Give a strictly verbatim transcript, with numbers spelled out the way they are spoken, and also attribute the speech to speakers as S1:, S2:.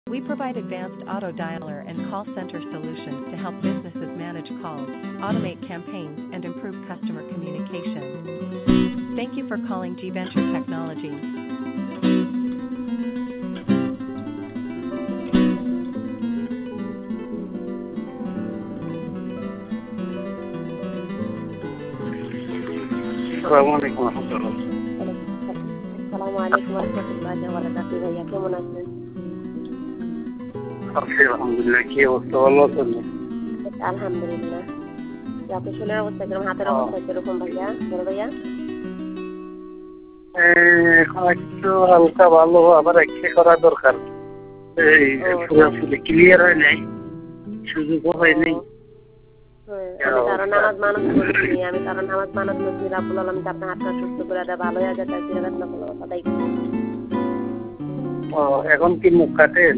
S1: We provide advanced auto dialer and call center solutions to help businesses manage calls, automate campaigns, and improve customer communication. Thank you for calling G Venture Technology.
S2: আসসালামু আলাইকুম রহমতুল্লাহ।
S3: আসসালামু আলাইকুম রহমতুল্লাহি ওয়া বারাকাতুহু। ভাইয়া কেমন আছেন?
S2: আছি আলহামদুলিল্লাহ। কি অবস্থা, ভালো আছেন?
S3: আলহামদুলিল্লাহ। আপনি শরীরের অবস্থা কিরকম, হাতের অবস্থা কিরকম ভাইয়া, বড় ভাইয়া?
S2: এখন একটু হালকা ভালো, আবার এক্সরে করা দরকার। এই পুরোপুরি ক্লিয়ার হয় নাই, সুযোগও হয় নাই।
S3: আমি কারো নামাজ মানত করছি, আমি কারো নামাজ মানত করছি রাব্বুল আলামিন আপনার হাতটা সুস্থ করে দেয়, ভালো হয়ে যায়, তাই চিরাগাত না কোনো কথা তাই।
S2: ও এখন কি মুখ কাটেন?